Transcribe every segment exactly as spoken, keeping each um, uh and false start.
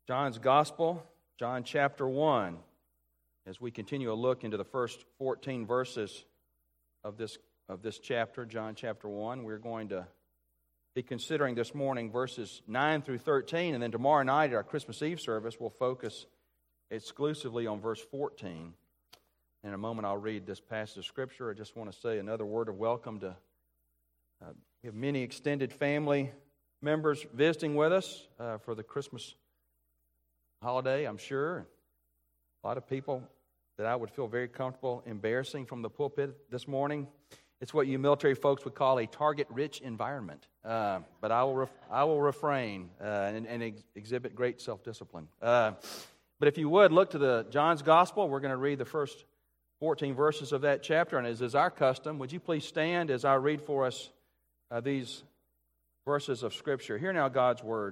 John's Gospel, John chapter one, as we continue a look into the first fourteen verses of this, of this chapter, John chapter one, we're going to be considering this morning verses nine through thirteen, and then tomorrow night at our Christmas Eve service, we'll focus exclusively on verse fourteen. In a moment, I'll read this passage of Scripture. I just want to say another word of welcome to uh, we have many extended family members visiting with us uh, for the Christmas holiday, I'm sure. A lot of people that I would feel very comfortable embarrassing from the pulpit this morning. It's what you military folks would call a target-rich environment. Uh, but I will ref- I will refrain uh, and, and ex- exhibit great self-discipline. Uh, but if you would, look to the John's Gospel. We're going to read the first fourteen verses of that chapter. And as is our custom, would you please stand as I read for us uh, these verses of Scripture. Hear now God's Word.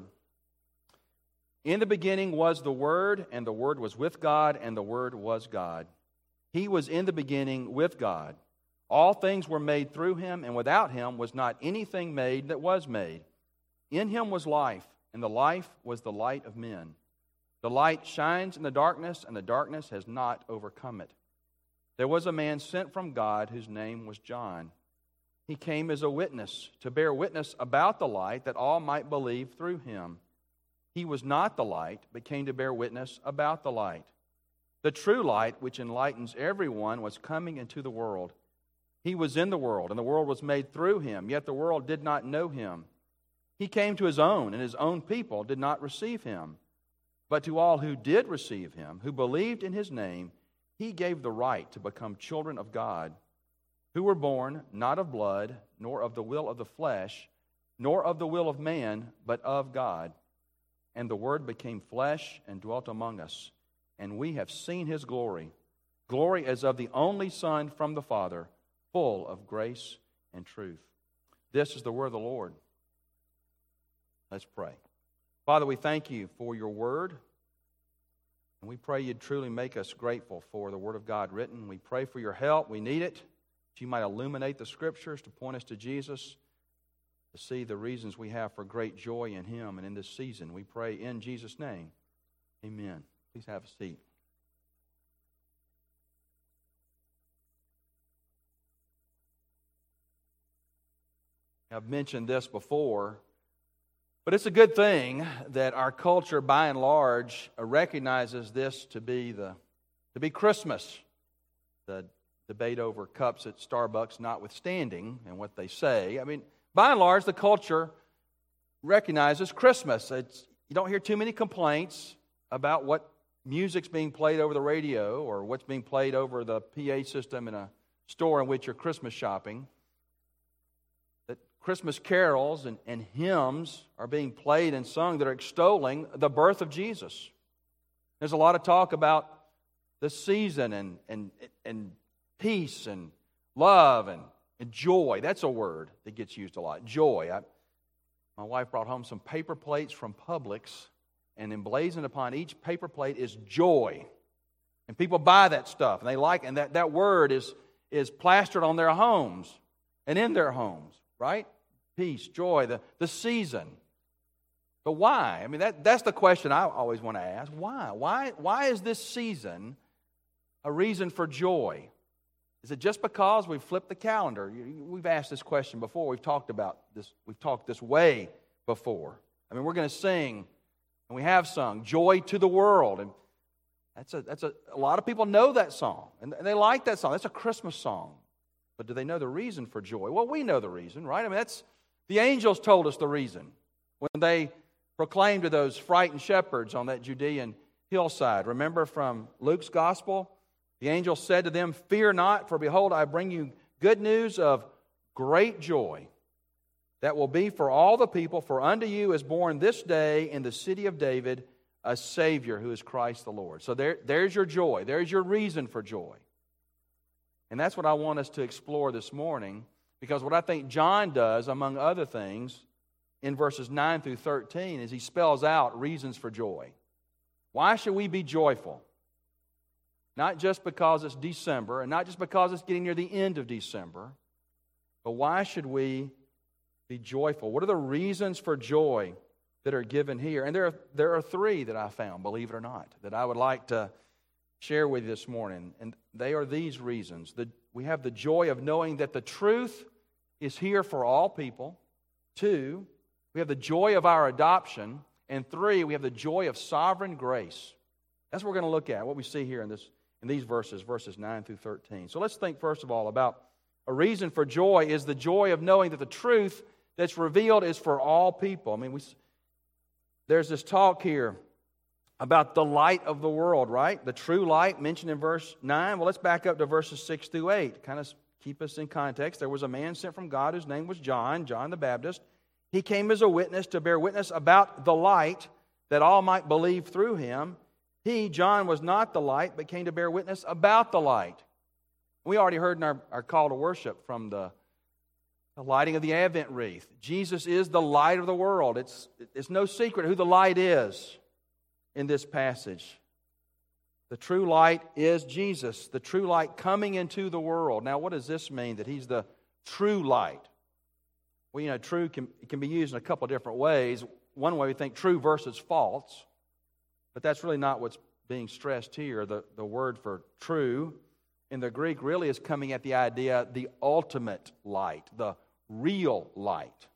In the beginning was the Word, and the Word was with God, and the Word was God. He was in the beginning with God. All things were made through Him, and without Him was not anything made that was made. In Him was life, and the life was the light of men. The light shines in the darkness, and the darkness has not overcome it. There was a man sent from God whose name was John. He came as a witness, to bear witness about the light, that all might believe through him. He was not the light, but came to bear witness about the light. The true light, which enlightens everyone, was coming into the world. He was in the world, and the world was made through him, yet the world did not know him. He came to his own, and his own people did not receive him. But to all who did receive him, who believed in his name, he gave the right to become children of God, who were born not of blood, nor of the will of the flesh, nor of the will of man, but of God. And the Word became flesh and dwelt among us, and we have seen His glory, glory as of the only Son from the Father, full of grace and truth. This is the word of the Lord. Let's pray. Father, we thank You for Your Word, and we pray You'd truly make us grateful for the Word of God written. We pray for Your help. We need it, that You might illuminate the Scriptures to point us to Jesus, to see the reasons we have for great joy in Him and in this season. We pray in Jesus' name. Amen. Please have a seat. I've mentioned this before, but it's a good thing that our culture, by and large, recognizes this to be the to be Christmas. The debate over cups at Starbucks notwithstanding and what they say. I mean, by and large, the culture recognizes Christmas. It's, you don't hear too many complaints about what music's being played over the radio or what's being played over the P A system in a store in which you're Christmas shopping. That Christmas carols and, and hymns are being played and sung that are extolling the birth of Jesus. There's a lot of talk about the season and, and, and peace and love and And joy, that's a word that gets used a lot. Joy. I, my wife brought home some paper plates from Publix, and emblazoned upon each paper plate is joy. And people buy that stuff, and they like it, and that, that word is, is plastered on their homes and in their homes, right? Peace, joy, the, the season. But why? I mean, that, that's the question I always want to ask. Why? Why, why is this season a reason for joy? Is it just because we've flipped the calendar? We've asked this question before. We've talked about this. We've talked this way before. I mean, we're going to sing, and we have sung, "Joy to the World." And that's a, that's a, a lot of people know that song, and they like that song. That's a Christmas song. But do they know the reason for joy? Well, we know the reason, right? I mean, that's the angels told us the reason when they proclaimed to those frightened shepherds on that Judean hillside. Remember from Luke's Gospel? The angel said to them, "Fear not, for behold, I bring you good news of great joy that will be for all the people. For unto you is born this day in the city of David a Savior who is Christ the Lord." So there, there's your joy. There's your reason for joy. And that's what I want us to explore this morning, because what I think John does, among other things, in verses nine through thirteen, is he spells out reasons for joy. Why should we be joyful? Not just because it's December, and not just because it's getting near the end of December, but why should we be joyful? What are the reasons for joy that are given here. And there are, there are three that I found, believe it or not, that I would like to share with you this morning. And they are these reasons. The, we have the joy of knowing that the truth is here for all people. Two, we have the joy of our adoption. And three, we have the joy of sovereign grace. That's what we're going to look at, what we see here in this in these verses, verses nine through thirteen. So let's think first of all about a reason for joy is the joy of knowing that the truth that's revealed is for all people. I mean, we, there's this talk here about the light of the world, right? The true light mentioned in verse nine. Well, let's back up to verses six through eight. Kind of keep us in context. There was a man sent from God whose name was John, John the Baptist. He came as a witness to bear witness about the light that all might believe through him. He, John, was not the light, but came to bear witness about the light. We already heard in our, our call to worship from the, the lighting of the Advent wreath. Jesus is the light of the world. It's, it's no secret who the light is in this passage. The true light is Jesus, the true light coming into the world. Now, what does this mean, that He's the true light? Well, you know, true can, can be used in a couple of different ways. One way we think true versus false. But that's really not what's being stressed here. The, the word for true in the Greek really is coming at the idea, the ultimate light, the real light.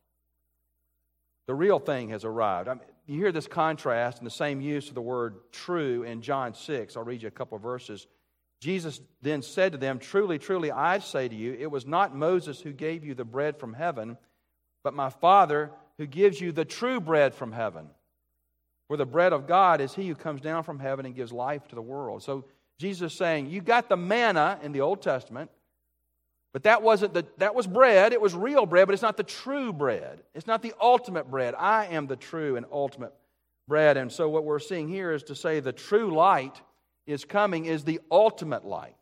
The real thing has arrived. I mean, you hear this contrast and the same use of the word true in John six. I'll read you a couple of verses. Jesus then said to them, "Truly, truly, I say to you, it was not Moses who gave you the bread from heaven, but my Father who gives you the true bread from heaven. For the bread of God is He who comes down from heaven and gives life to the world." So Jesus is saying, you got the manna in the Old Testament, but that wasn't the, that was bread. It was real bread, but it's not the true bread. It's not the ultimate bread. I am the true and ultimate bread. And so what we're seeing here is to say the true light is coming is the ultimate light,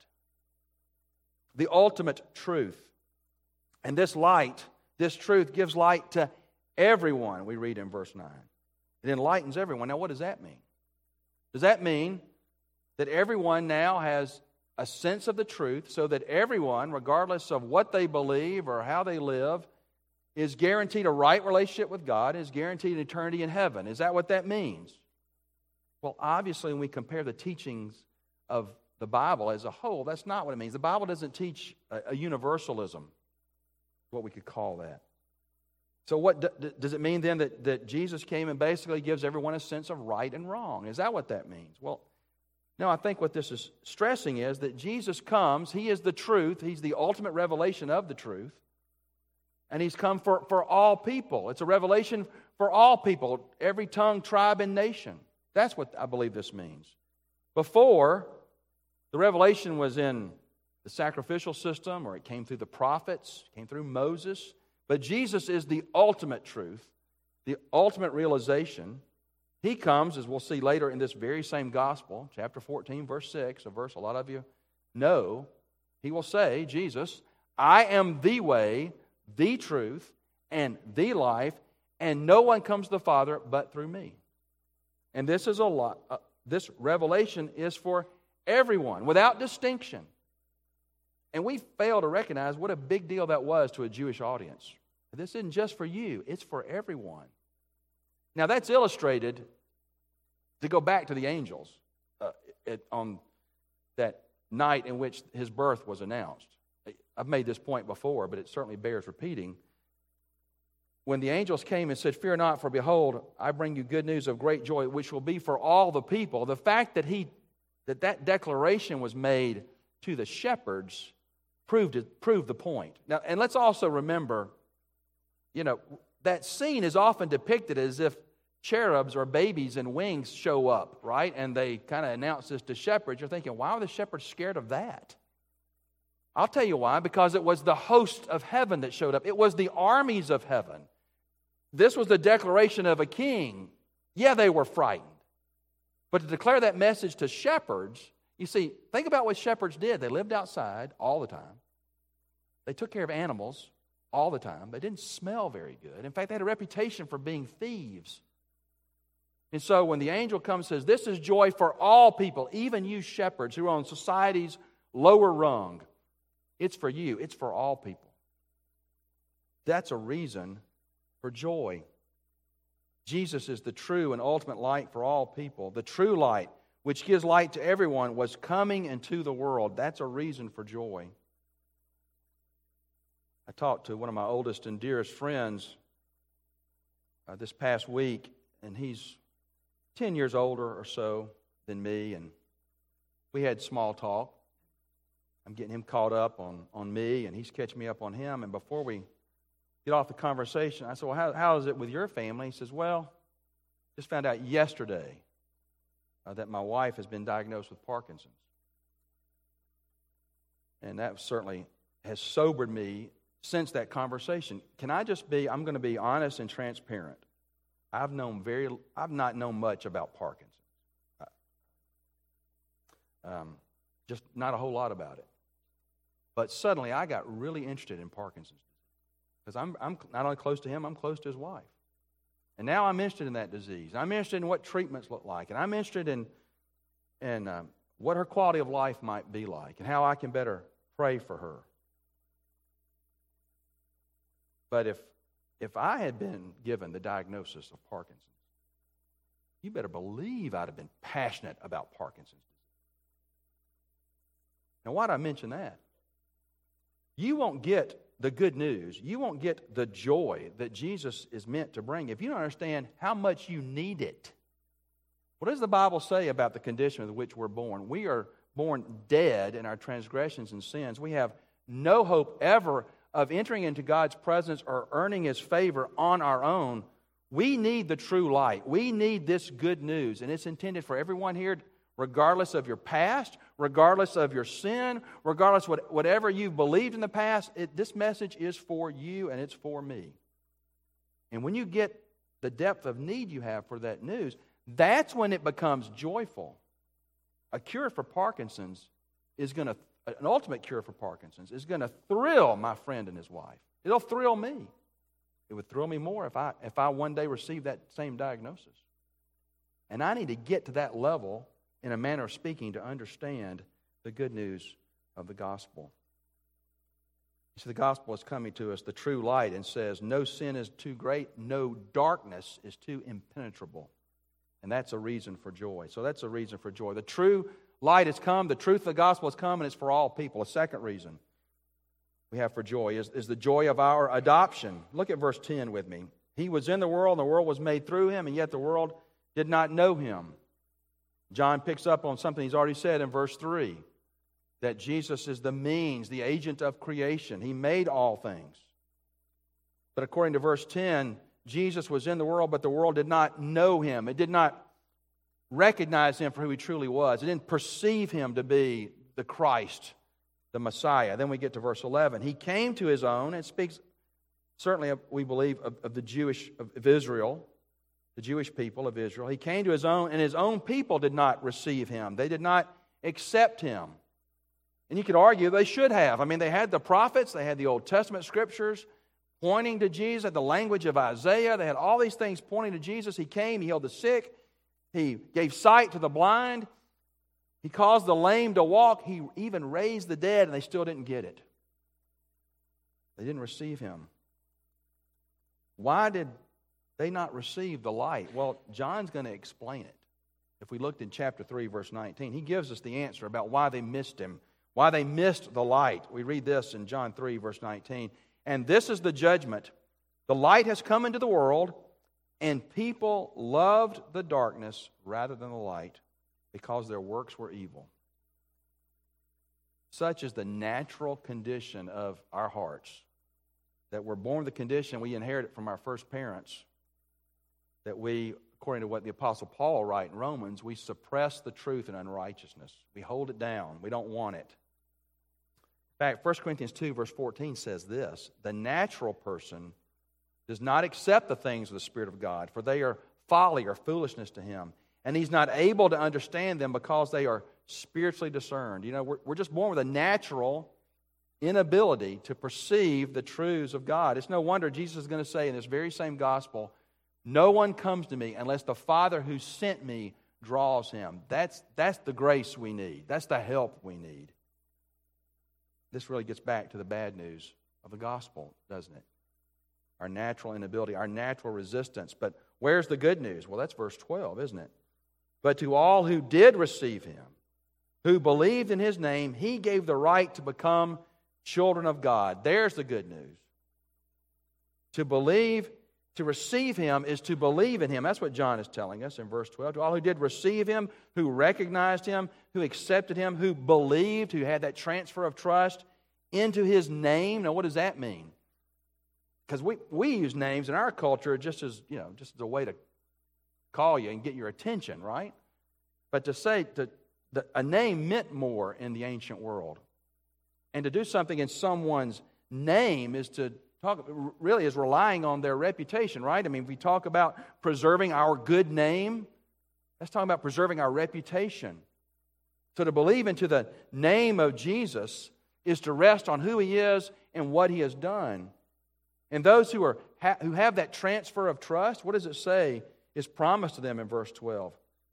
the ultimate truth. And this light, this truth gives light to everyone, we read in verse nine. It enlightens everyone. Now, what does that mean? Does that mean that everyone now has a sense of the truth so that everyone, regardless of what they believe or how they live, is guaranteed a right relationship with God, is guaranteed an eternity in heaven? Is that what that means? Well, obviously, when we compare the teachings of the Bible as a whole, that's not what it means. The Bible doesn't teach a, a universalism, what we could call that. So what d- does it mean then that, that Jesus came and basically gives everyone a sense of right and wrong? Is that what that means? Well, no, I think what this is stressing is that Jesus comes, He is the truth, He's the ultimate revelation of the truth, and He's come for, for all people. It's a revelation for all people, every tongue, tribe, and nation. That's what I believe this means. Before, the revelation was in the sacrificial system, or it came through the prophets, it came through Moses. But Jesus is the ultimate truth, the ultimate realization. He comes, as we'll see later in this very same gospel, chapter fourteen, verse six, a verse a lot of you know. He will say, Jesus, I am the way, the truth, and the life, and no one comes to the Father but through me. And this is a lot. Uh, this revelation is for everyone, without distinction. And we fail to recognize what a big deal that was to a Jewish audience. This isn't just for you, it's for everyone. Now that's illustrated, to go back to the angels, uh, it, on that night in which His birth was announced. I've made this point before, but it certainly bears repeating. When the angels came and said, "Fear not, for behold, I bring you good news of great joy, which will be for all the people," the fact that he that, that declaration was made to the shepherds proved it, proved the point. Now, and let's also remember, you know, that scene is often depicted as if cherubs or babies in wings show up, right? And they kind of announce this to shepherds. You're thinking, why are the shepherds scared of that? I'll tell you why. Because it was the host of heaven that showed up. It was the armies of heaven. This was the declaration of a king. Yeah, they were frightened. But to declare that message to shepherds, you see, think about what shepherds did. They lived outside all the time. They took care of animals all the time. They didn't smell very good. In fact, they had a reputation for being thieves. And so when the angel comes and says, "This is joy for all people, even you shepherds who are on society's lower rung," it's for you. It's for all people. That's a reason for joy. Jesus is the true and ultimate light for all people. The true light, which gives light to everyone, was coming into the world. That's a reason for joy. I talked to one of my oldest and dearest friends uh, this past week, and he's ten years older or so than me, and we had small talk. I'm getting him caught up on, on me, and he's catching me up on him. And before we get off the conversation, I said, well, how, how is it with your family? He says, well, just found out yesterday uh, that my wife has been diagnosed with Parkinson's. And that certainly has sobered me since that conversation. Can I just be, I'm going to be honest and transparent. I've known very, I've not known much about Parkinson's. Um, just not a whole lot about it. But suddenly I got really interested in Parkinson's disease. Because I'm, I'm not only close to him, I'm close to his wife. And now I'm interested in that disease. I'm interested in what treatments look like. And I'm interested in, in um, what her quality of life might be like and how I can better pray for her. But if if I had been given the diagnosis of Parkinson's, you better believe I'd have been passionate about Parkinson's disease. Now, why did I mention that? You won't get the good news. You won't get the joy that Jesus is meant to bring if you don't understand how much you need it. What does the Bible say about the condition with which we're born? We are born dead in our transgressions and sins. We have no hope ever of entering into God's presence or earning His favor on our own. We need the true light. We need this good news, and it's intended for everyone here, regardless of your past, regardless of your sin, regardless of what, whatever you've believed in the past. It, this message is for you, and it's for me. And when you get the depth of need you have for that news, that's when it becomes joyful. A cure for Parkinson's is going to An ultimate cure for Parkinson's is going to thrill my friend and his wife. It'll thrill me. It would thrill me more if I if I one day received that same diagnosis. And I need to get to that level, in a manner of speaking, to understand the good news of the gospel. You see, the gospel is coming to us, the true light, and says, no sin is too great, no darkness is too impenetrable. And that's a reason for joy. So that's a reason for joy. The true light has come, the truth of the gospel has come, and it's for all people. A second reason we have for joy is, is the joy of our adoption. Look at verse ten with me. He was in the world, and the world was made through him, and yet the world did not know him. John picks up on something he's already said in verse three, that Jesus is the means, the agent of creation. He made all things. But according to verse ten, Jesus was in the world, but the world did not know him. It did not recognize him for who he truly was. It didn't perceive him to be the Christ, the Messiah. Then we get to verse eleven. He came to his own, and speaks certainly, of, we believe, of, of the Jewish, of, of Israel, the Jewish people of Israel. He came to his own, and his own people did not receive him. They did not accept him. And you could argue they should have. I mean, they had the prophets, they had the Old Testament scriptures pointing to Jesus, the language of Isaiah. They had all these things pointing to Jesus. He came, he healed the sick, he gave sight to the blind, he caused the lame to walk, he even raised the dead, and they still didn't get it. They didn't receive him. Why did they not receive the light? Well, John's going to explain it. If we looked in chapter three, verse nineteen, he gives us the answer about why they missed him, why they missed the light. We read this in John three, verse nineteen. And this is the judgment. The light has come into the world, and people loved the darkness rather than the light because their works were evil. Such is the natural condition of our hearts, that we're born with the condition, we inherit it from our first parents, that we, according to what the Apostle Paul writes in Romans, we suppress the truth in unrighteousness. We hold it down. We don't want it. In fact, First Corinthians two, verse fourteen says this, the natural person does not accept the things of the Spirit of God, for they are folly or foolishness to him, and he's not able to understand them because they are spiritually discerned. You know, we're, we're just born with a natural inability to perceive the truths of God. It's no wonder Jesus is going to say in this very same gospel, no one comes to me unless the Father who sent me draws him. That's, that's the grace we need. That's the help we need. This really gets back to the bad news of the gospel, doesn't it? Our natural inability, our natural resistance. But where's the good news? Well, that's verse twelve, isn't it? But to all who did receive him, who believed in his name, he gave the right to become children of God. There's the good news. To believe, to receive him is to believe in him. That's what John is telling us in verse twelve. To all who did receive him, who recognized him, who accepted him, who believed, who had that transfer of trust into his name. Now, what does that mean? Because we, we use names in our culture just as, you know, just as a way to call you and get your attention, right? But to say to, the, a name meant more in the ancient world. And to do something in someone's name is to talk, really is relying on their reputation, right? I mean, if we talk about preserving our good name, that's talking about preserving our reputation. So to believe into the name of Jesus is to rest on who he is and what he has done. And those who are who have that transfer of trust, what does it say is promised to them in verse twelve?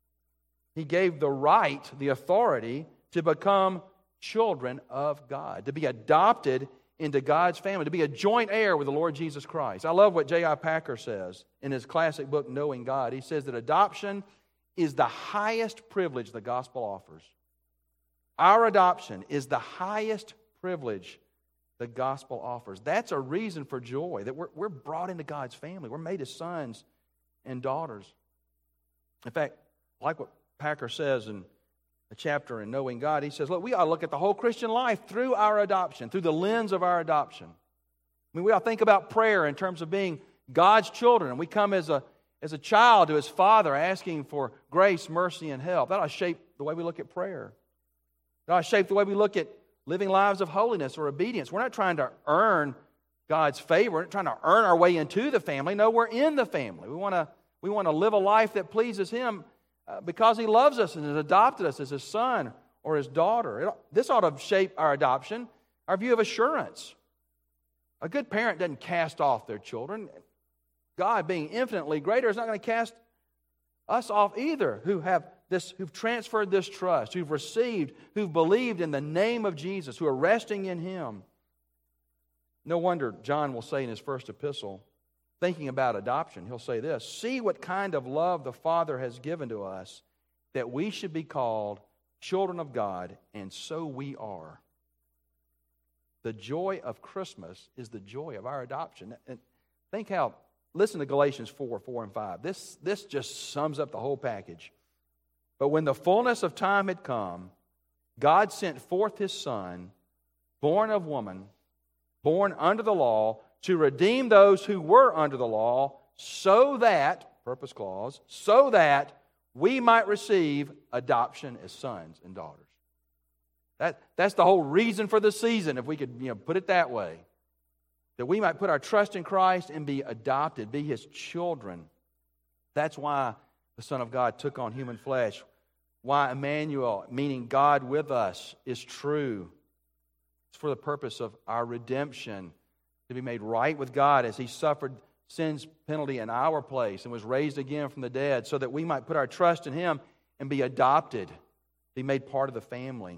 He gave the right, the authority to become children of God, to be adopted into God's family, to be a joint heir with the Lord Jesus Christ. I love what J I Packer says in his classic book, Knowing God. He says that adoption is the highest privilege the gospel offers. Our adoption is the highest privilege the gospel offers. That's a reason for joy, that we're, we're brought into God's family. We're made as sons and daughters. In fact, like what Packer says in a chapter in Knowing God, he says, look, we ought to look at the whole Christian life through our adoption, through the lens of our adoption. I mean, we ought to think about prayer in terms of being God's children, and we come as a, as a child to his Father asking for grace, mercy, and help. That ought to shape the way we look at prayer. That ought to shape the way we look at living lives of holiness or obedience. We're not trying to earn God's favor. We're not trying to earn our way into the family. No, we're in the family. We want to we want to live a life that pleases him uh, because he loves us and has adopted us as his son or his daughter. It, this ought to shape our adoption, our view of assurance. A good parent doesn't cast off their children. God, being infinitely greater, is not going to cast us off either, who have this, who've transferred this trust, who've received, who've believed in the name of Jesus, who are resting in him. No wonder John will say in his first epistle, thinking about adoption, he'll say this: see what kind of love the Father has given to us, that we should be called children of God, and so we are. The joy of Christmas is the joy of our adoption. And think how, listen to Galatians four, four and five. This, this just sums up the whole package. But when the fullness of time had come, God sent forth his Son, born of woman, born under the law, to redeem those who were under the law, so that, purpose clause, so that we might receive adoption as sons and daughters. That, that's the whole reason for the season, if we could you know, put it that way. That we might put our trust in Christ and be adopted, be his children. That's why the Son of God took on human flesh. Why Emmanuel, meaning God with us, is true. It's for the purpose of our redemption, to be made right with God as he suffered sin's penalty in our place and was raised again from the dead, so that we might put our trust in him and be adopted, be made part of the family.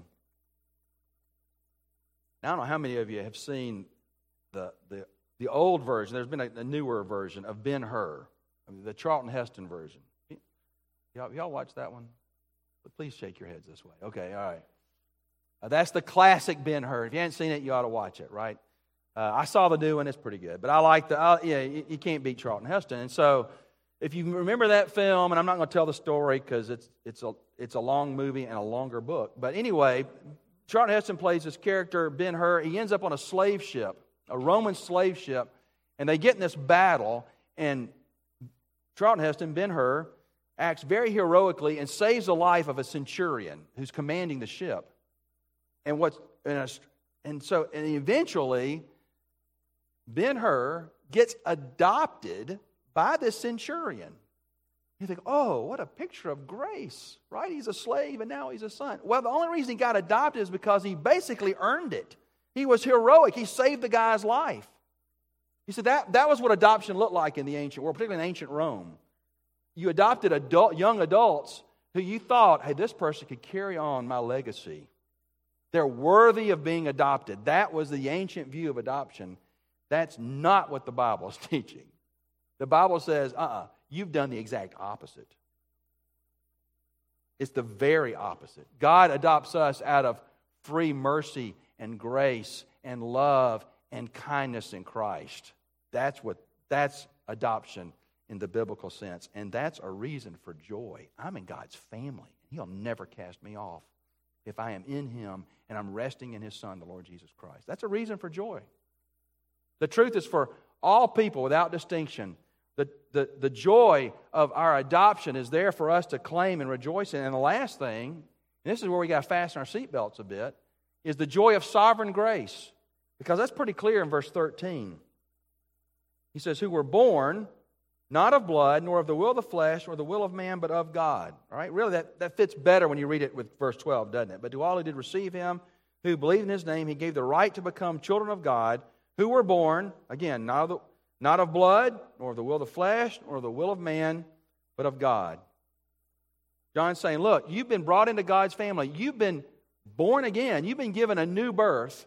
Now, I don't know how many of you have seen the the, the old version. There's been a, a newer version of Ben-Hur, I mean, the Charlton Heston version. Y'all, y'all watch that one? But please shake your heads this way. Okay, all right. Uh, that's the classic Ben-Hur. If you haven't seen it, you ought to watch it, right? Uh, I saw the new one. It's pretty good. But I like the, uh, yeah, you, you can't beat Charlton Heston. And so, if you remember that film, and I'm not going to tell the story because it's it's a it's a long movie and a longer book. But anyway, Charlton Heston plays this character, Ben-Hur. He ends up on a slave ship, a Roman slave ship, and they get in this battle, and Charlton Heston, Ben-Hur, acts very heroically and saves the life of a centurion who's commanding the ship. And what's and, a, and so and eventually Ben-Hur gets adopted by this centurion. You think, oh, what a picture of grace, right? He's a slave and now he's a son. Well, the only reason he got adopted is because he basically earned it. He was heroic. He saved the guy's life. He said that, that was what adoption looked like in the ancient world, particularly in ancient Rome. You adopted adult, young adults who you thought, hey, this person could carry on my legacy. They're worthy of being adopted. That was the ancient view of adoption. That's not what the Bible is teaching. The Bible says, uh-uh, you've done the exact opposite. It's the very opposite. God adopts us out of free mercy and grace and love and kindness in Christ. That's what that's adoption in the biblical sense. And that's a reason for joy. I'm in God's family. He'll never cast me off if I am in Him and I'm resting in His Son, the Lord Jesus Christ. That's a reason for joy. The truth is, for all people without distinction, the, the, the joy of our adoption is there for us to claim and rejoice in. And the last thing, and this is where we got to fasten our seatbelts a bit, is the joy of sovereign grace. Because that's pretty clear in verse thirteen. He says, who were born not of blood, nor of the will of the flesh, nor the will of man, but of God. All right? Really, that, that fits better when you read it with verse twelve, doesn't it? But to all who did receive Him, who believed in His name, He gave the right to become children of God, who were born, again, not of, the, not of blood, nor of the will of the flesh, nor of the will of man, but of God. John's saying, look, you've been brought into God's family. You've been born again. You've been given a new birth.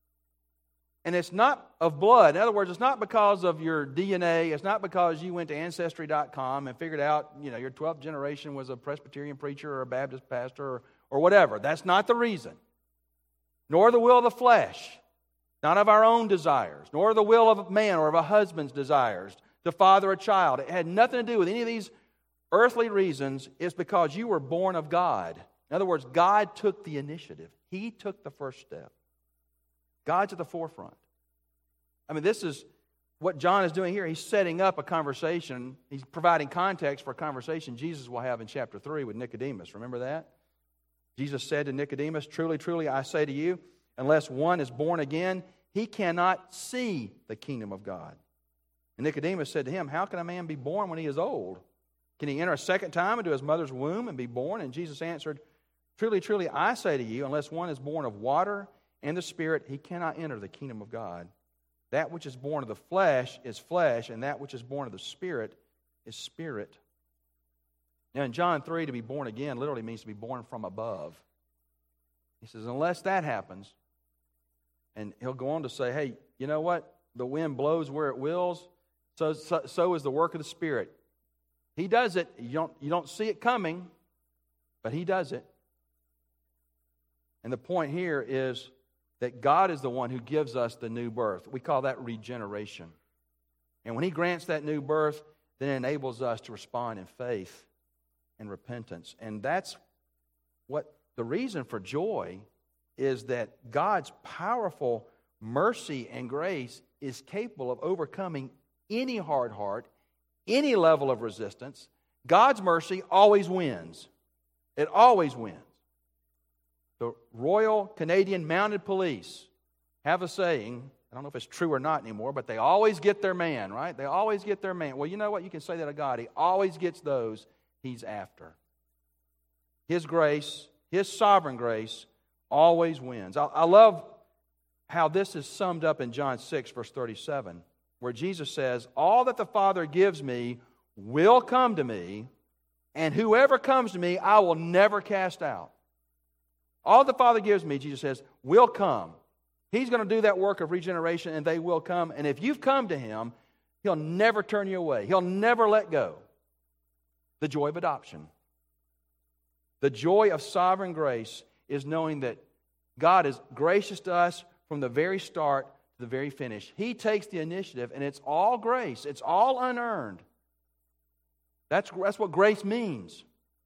And it's not of blood. In other words, it's not because of your D N A. It's not because you went to Ancestry dot com and figured out, you know, your twelfth generation was a Presbyterian preacher or a Baptist pastor or, or whatever. That's not the reason. Nor the will of the flesh. Not of our own desires. Nor the will of a man or of a husband's desires to father a child. It had nothing to do with any of these earthly reasons. It's because you were born of God. In other words, God took the initiative. He took the first step. God's at the forefront. I mean, this is what John is doing here. He's setting up a conversation. He's providing context for a conversation Jesus will have in chapter three with Nicodemus. Remember that? Jesus said to Nicodemus, truly, truly, I say to you, unless one is born again, he cannot see the kingdom of God. And Nicodemus said to him, how can a man be born when he is old? Can he enter a second time into his mother's womb and be born? And Jesus answered, truly, truly, I say to you, unless one is born of water and the Spirit, he cannot enter the kingdom of God. That which is born of the flesh is flesh, and that which is born of the Spirit is spirit. Now in John three, to be born again literally means to be born from above. He says, unless that happens, and he'll go on to say, hey, you know what? The wind blows where it wills, so, so, so is the work of the Spirit. He does it. You don't, you don't see it coming, but He does it. And the point here is that God is the one who gives us the new birth. We call that regeneration. And when He grants that new birth, then it enables us to respond in faith and repentance. And that's what the reason for joy is, that God's powerful mercy and grace is capable of overcoming any hard heart, any level of resistance. God's mercy always wins. It always wins. The Royal Canadian Mounted Police have a saying, I don't know if it's true or not anymore, but they always get their man, right? They always get their man. Well, you know what? You can say that of God. He always gets those He's after. His grace, His sovereign grace, always wins. I, I love how this is summed up in John six, verse thirty-seven, where Jesus says, all that the Father gives me will come to me, and whoever comes to me, I will never cast out. All the Father gives me, Jesus says, will come. He's going to do that work of regeneration, and they will come. And if you've come to Him, He'll never turn you away. He'll never let go. The joy of adoption. The joy of sovereign grace is knowing that God is gracious to us from the very start to the very finish. He takes the initiative, and it's all grace. It's all unearned. That's, that's what grace means.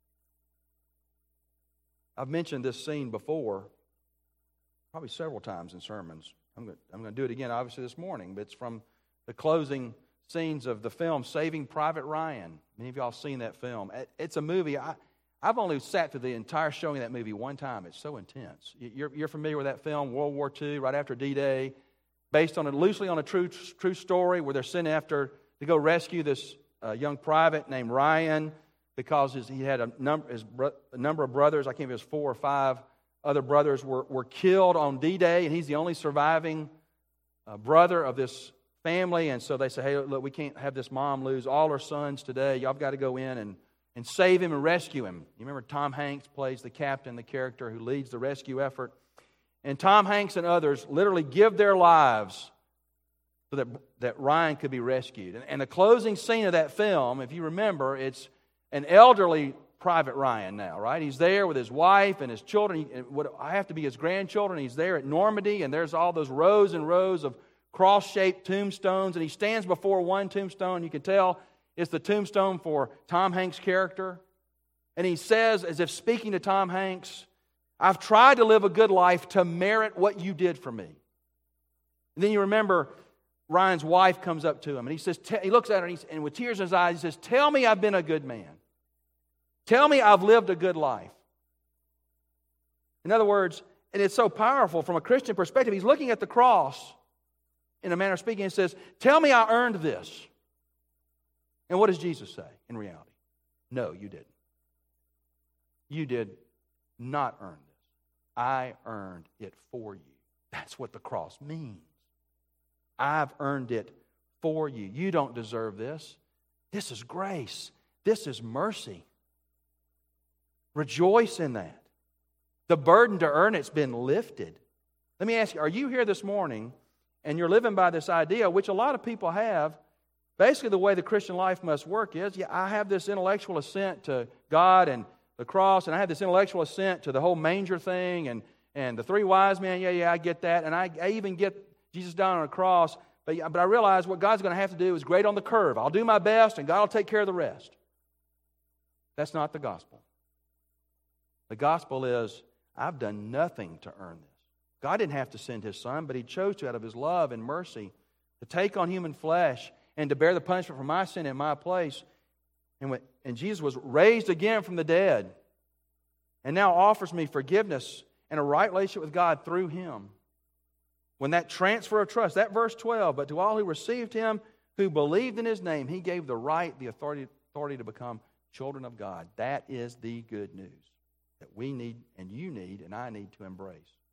I've mentioned this scene before, probably several times in sermons. I'm going, I'm going to do it again, obviously, this morning, but it's from the closing scenes of the film Saving Private Ryan. Many of y'all have seen that film. It's a movie. I, I've only sat through the entire showing of that movie one time. It's so intense. You're, you're familiar with that film, World War Two, right after D-Day, based on a, loosely on a true true story where they're sent after to go rescue this uh, young private named Ryan, because his, he had a number, his bro, a number of brothers, I can't remember if it was four or five other brothers, were, were killed on D-Day, and he's the only surviving uh, brother of this family. And so they say, hey, look, we can't have this mom lose all her sons today. Y'all got to go in and, and save him and rescue him. You remember Tom Hanks plays the captain, the character who leads the rescue effort. And Tom Hanks and others literally give their lives so that, that Ryan could be rescued. And, and the closing scene of that film, if you remember, it's an elderly Private Ryan now, right? He's there with his wife and his children. He, what I have to be his grandchildren. He's there at Normandy, and there's all those rows and rows of cross-shaped tombstones, and he stands before one tombstone. You can tell it's the tombstone for Tom Hanks' character. And he says, as if speaking to Tom Hanks, I've tried to live a good life to merit what you did for me. And then you remember Ryan's wife comes up to him, and he says, he looks at her, and, he's, and with tears in his eyes, he says, tell me I've been a good man. Tell me I've lived a good life. In other words, and it's so powerful from a Christian perspective, he's looking at the cross in a manner of speaking and says, tell me I earned this. And what does Jesus say in reality? No, you didn't. You did not earn this. I earned it for you. That's what the cross means. I've earned it for you. You don't deserve this. This is grace. This is mercy. Rejoice in that. The burden to earn it's been lifted. Let me ask you, are you here this morning and you're living by this idea, which a lot of people have? Basically, the way the Christian life must work is, yeah, I have this intellectual assent to God and the cross, and I have this intellectual assent to the whole manger thing and, and the three wise men. Yeah, yeah, I get that. And I, I even get Jesus down on a cross. But, but I realize what God's going to have to do is grade on the curve. I'll do my best, and God will take care of the rest. That's not the gospel. The gospel is, I've done nothing to earn this. God didn't have to send His Son, but He chose to out of His love and mercy to take on human flesh and to bear the punishment for my sin in my place. And, when, and Jesus was raised again from the dead and now offers me forgiveness and a right relationship with God through Him. When that transfer of trust, that verse twelve, but to all who received Him, who believed in His name, He gave the right, the authority, authority to become children of God. That is the good news that we need and you need and I need to embrace.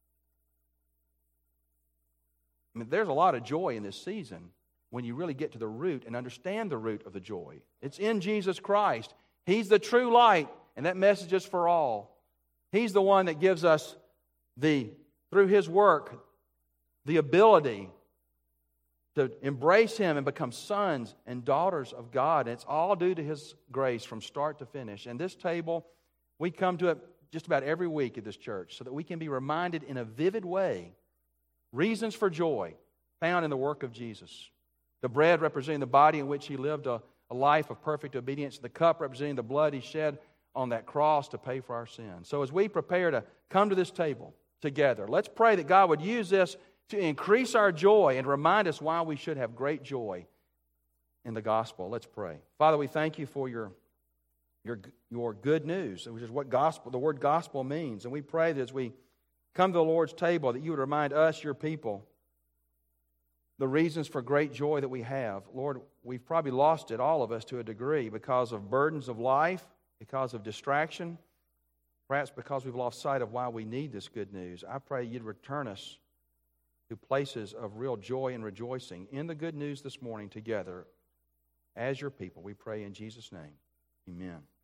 I mean, there's a lot of joy in this season when you really get to the root and understand the root of the joy. It's in Jesus Christ. He's the true light, and that message is for all. He's the one that gives us, the through His work, the ability to embrace Him and become sons and daughters of God. And it's all due to His grace from start to finish. And this table, we come to it just about every week at this church so that we can be reminded in a vivid way reasons for joy found in the work of Jesus. The bread representing the body in which He lived a, a life of perfect obedience. The cup representing the blood He shed on that cross to pay for our sins. So as we prepare to come to this table together, let's pray that God would use this to increase our joy and remind us why we should have great joy in the gospel. Let's pray. Father, we thank You for Your, your, your good news, which is what gospel, the word gospel means. And we pray that as we come to the Lord's table, that You would remind us, Your people, the reasons for great joy that we have. Lord, we've probably lost it, all of us, to a degree because of burdens of life, because of distraction, perhaps because we've lost sight of why we need this good news. I pray You'd return us to places of real joy and rejoicing in the good news this morning together as Your people. We pray in Jesus' name. Amen.